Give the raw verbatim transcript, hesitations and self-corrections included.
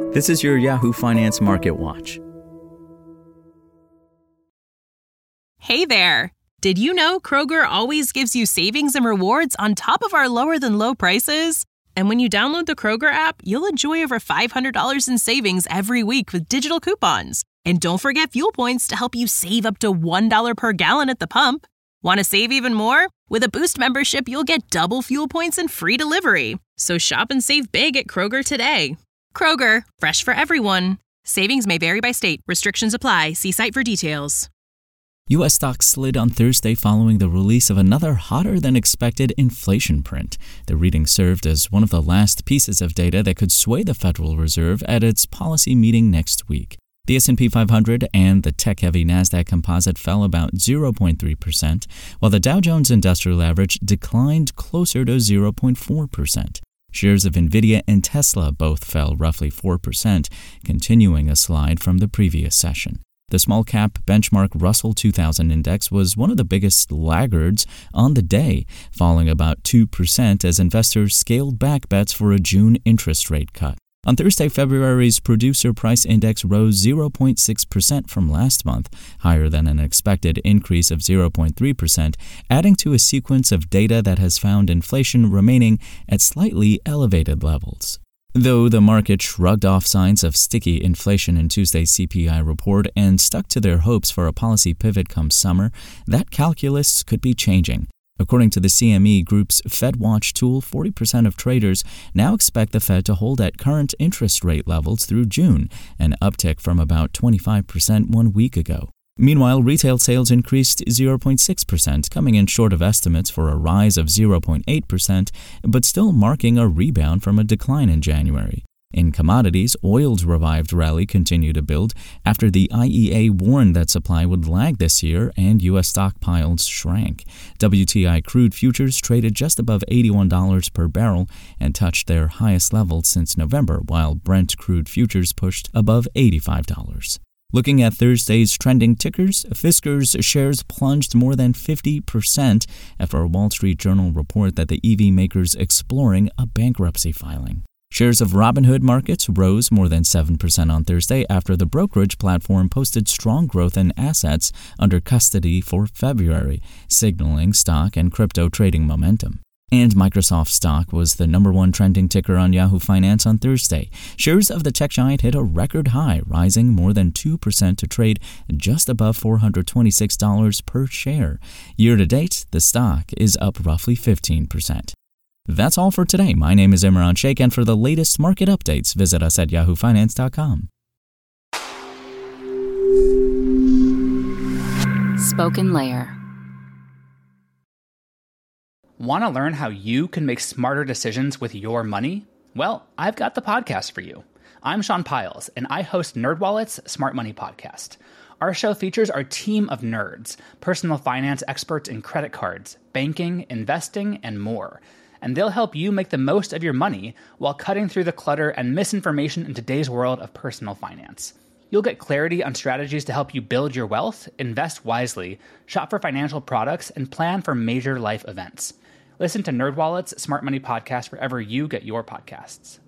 This is your Yahoo Finance Market Watch. Hey there! Did you know Kroger always gives you savings and rewards on top of our lower-than-low prices? And when you download the Kroger app, you'll enjoy over five hundred dollars in savings every week with digital coupons. And don't forget fuel points to help you save up to one dollar per gallon at the pump. Want to save even more? With a Boost membership, you'll get double fuel points and free delivery. So shop and save big at Kroger today. Kroger, fresh for everyone. Savings may vary by state. Restrictions apply. See site for details. U S stocks slid on Thursday following the release of another hotter-than-expected inflation print. The reading served as one of the last pieces of data that could sway the Federal Reserve at its policy meeting next week. The S and P five hundred and the tech-heavy NASDAQ composite fell about zero point three percent, while the Dow Jones Industrial Average declined closer to zero point four percent. Shares of Nvidia and Tesla both fell roughly four percent, continuing a slide from the previous session. The small-cap benchmark Russell two thousand index was one of the biggest laggards on the day, falling about two percent as investors scaled back bets for a June interest rate cut. On Thursday, February's Producer Price Index rose zero point six percent from last month, higher than an expected increase of zero point three percent, adding to a sequence of data that has found inflation remaining at slightly elevated levels. Though the market shrugged off signs of sticky inflation in Tuesday's C P I report and stuck to their hopes for a policy pivot come summer, that calculus could be changing. According to the C M E Group's FedWatch tool, forty percent of traders now expect the Fed to hold at current interest rate levels through June, an uptick from about twenty-five percent one week ago. Meanwhile, retail sales increased zero point six percent, coming in short of estimates for a rise of zero point eight percent, but still marking a rebound from a decline in January. In commodities, oil's revived rally continued to build after the I E A warned that supply would lag this year and U S stockpiles shrank. W T I crude futures traded just above eighty-one dollars per barrel and touched their highest level since November, while Brent crude futures pushed above eighty-five dollars. Looking at Thursday's trending tickers, Fisker's shares plunged more than fifty percent after a Wall Street Journal report that the E V maker's exploring a bankruptcy filing. Shares of Robinhood Markets rose more than seven percent on Thursday after the brokerage platform posted strong growth in assets under custody for February, signaling stock and crypto trading momentum. And Microsoft stock was the number one trending ticker on Yahoo Finance on Thursday. Shares of the tech giant hit a record high, rising more than two percent to trade just above four hundred twenty-six dollars per share. Year to date, the stock is up roughly fifteen percent. That's all for today. My name is Imran Sheikh, and for the latest market updates, visit us at yahoo finance dot com. Spoken Layer. Want to learn how you can make smarter decisions with your money? Well, I've got the podcast for you. I'm Sean Piles, and I host NerdWallet's Smart Money Podcast. Our show features our team of nerds, personal finance experts in credit cards, banking, investing, and more. And they'll help you make the most of your money while cutting through the clutter and misinformation in today's world of personal finance. You'll get clarity on strategies to help you build your wealth, invest wisely, shop for financial products, and plan for major life events. Listen to NerdWallet's Smart Money Podcast wherever you get your podcasts.